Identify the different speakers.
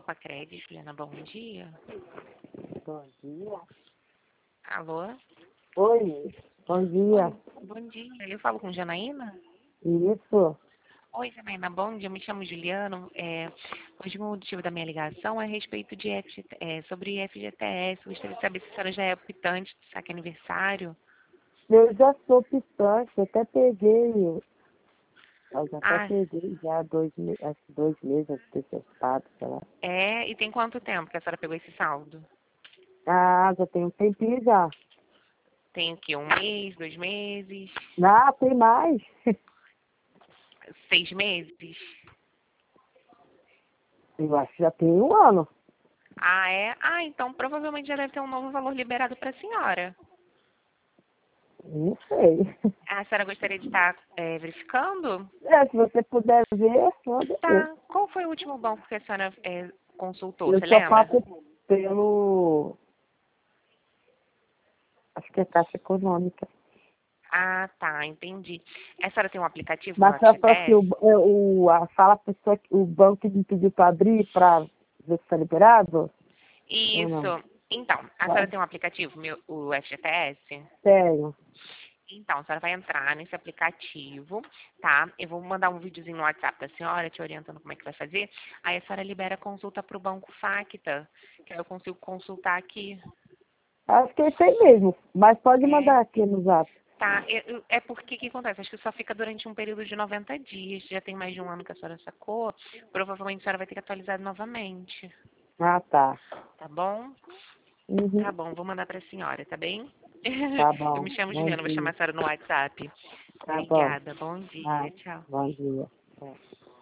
Speaker 1: Copa Cred, Juliana, bom dia.
Speaker 2: Bom dia.
Speaker 1: Alô?
Speaker 2: Oi, bom dia.
Speaker 1: Oi, bom dia. Eu falo com Janaína?
Speaker 2: Isso.
Speaker 1: Oi, Janaína, bom dia. Eu me chamo Juliano. Hoje o motivo da minha ligação é a respeito de sobre FGTS. Gostaria de saber se a senhora já é optante do saque aniversário.
Speaker 2: Eu já sou pistante, até peguei. Eu já até
Speaker 1: Ah,
Speaker 2: peguei já acho que 2 meses antes de ter testado, sei lá.
Speaker 1: e tem quanto tempo que a senhora pegou esse saldo?
Speaker 2: Ah, já tem um tempinho já.
Speaker 1: Tem o quê? Um mês, 2 meses,
Speaker 2: Ah, tem mais.
Speaker 1: 6 meses?
Speaker 2: Eu acho que já tem um ano.
Speaker 1: Ah, é? Ah, então provavelmente já deve ter um novo valor liberado para a senhora.
Speaker 2: Não sei.
Speaker 1: A senhora gostaria de estar verificando?
Speaker 2: Se você puder ver, pode ver.
Speaker 1: Tá. Qual foi o último banco que a senhora consultou?
Speaker 2: Eu
Speaker 1: Você
Speaker 2: só
Speaker 1: lembra?
Speaker 2: passo pelo... Acho que é Caixa Econômica.
Speaker 1: Ah, tá, entendi. A senhora tem um aplicativo no
Speaker 2: Mas só que
Speaker 1: FGTS?
Speaker 2: fala a pessoa, o banco que me pediu para abrir para ver se está liberado? Ou não?
Speaker 1: Isso. Então, a senhora tem um aplicativo, o FGTS?
Speaker 2: Tenho.
Speaker 1: Então, a senhora vai entrar nesse aplicativo, tá? Eu vou mandar um videozinho no WhatsApp da senhora, te orientando como é que vai fazer. Aí a senhora libera a consulta para o Banco Facta, que aí eu consigo consultar aqui.
Speaker 2: Acho que é isso aí mesmo. Mas pode
Speaker 1: É,
Speaker 2: mandar aqui no zap.
Speaker 1: tá. É porque o que acontece? Acho que só fica durante um período de 90 dias. Já tem mais de um ano que a senhora sacou. Provavelmente a senhora vai ter que atualizar novamente.
Speaker 2: Ah, tá.
Speaker 1: Tá bom? Tá
Speaker 2: Uhum.
Speaker 1: bom, vou mandar pra senhora, tá bem?
Speaker 2: Tá
Speaker 1: Eu
Speaker 2: bom.
Speaker 1: me chamo
Speaker 2: Bom
Speaker 1: Juliana, vou chamar
Speaker 2: dia.
Speaker 1: a senhora no WhatsApp.
Speaker 2: Tá bom.
Speaker 1: Obrigada, bom
Speaker 2: Ah,
Speaker 1: dia, tchau.
Speaker 2: bom dia. É.